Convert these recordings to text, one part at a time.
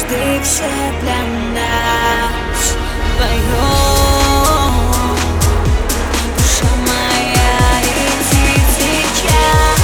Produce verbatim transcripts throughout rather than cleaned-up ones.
звезды все для нас поем. Душа моя, иди сейчас.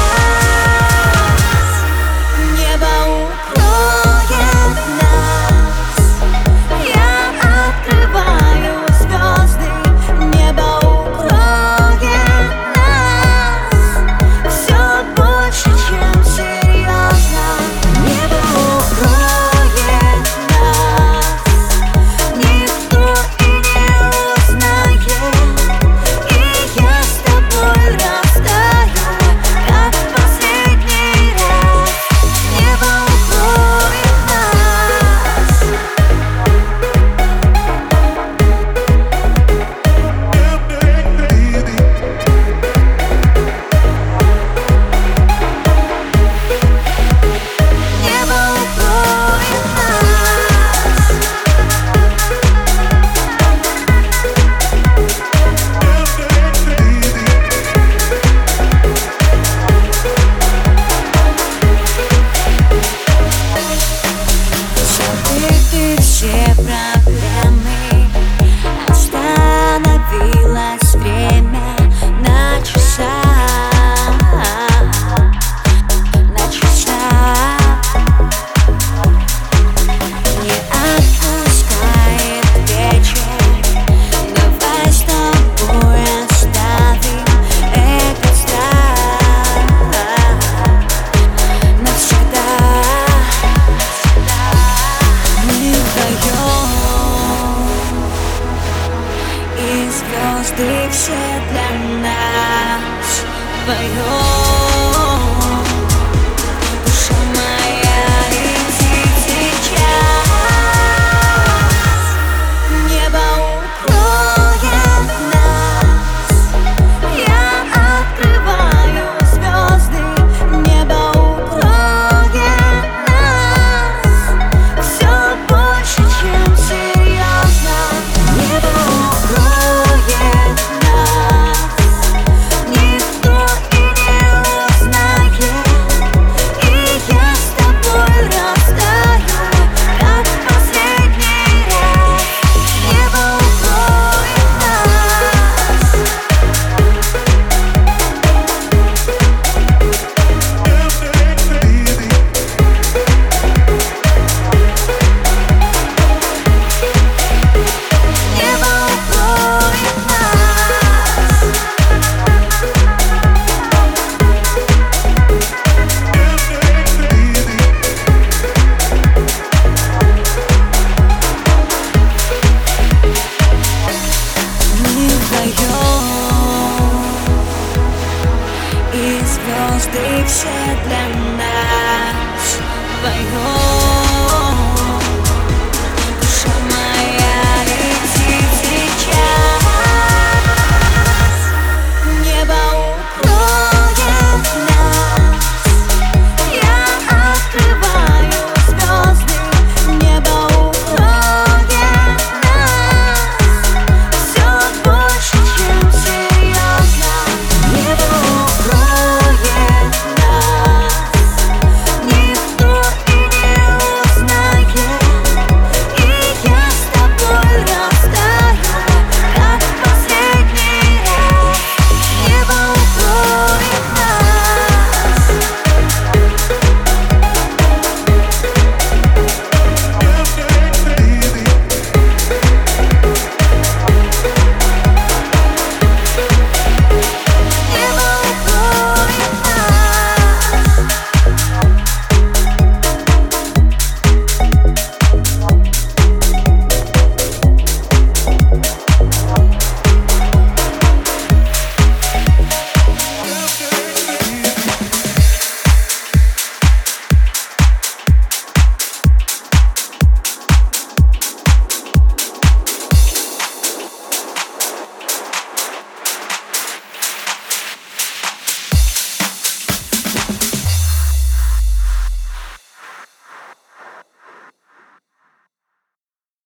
Небо укроет нас. Я открываю звезды. Небо укроет нас. Все больше, чем серьезно. Небо укроет нас. Никто и не узнает. И я с тобой растаю, как в последний раз. Небо укроет нас. Небо укроет нас. Забыты все проблемы. Остановилось время на часах, на часах. Не отпускает вечер. Давай с тобой оставим этот страх навсегда. Мы вдвоем, и звезды все для нас поем. Душа моя, иди сейчас. Небо укроет нас. Я открываю звезды. Небо укроет нас. Все больше, чем серьезно. Небо укроет нас. Никто и не узнает. И я с тобой растаю, как в последний раз. Небо укроет нас. Небо укроет нас. Мы вдвоем, и звезды все для нас поем.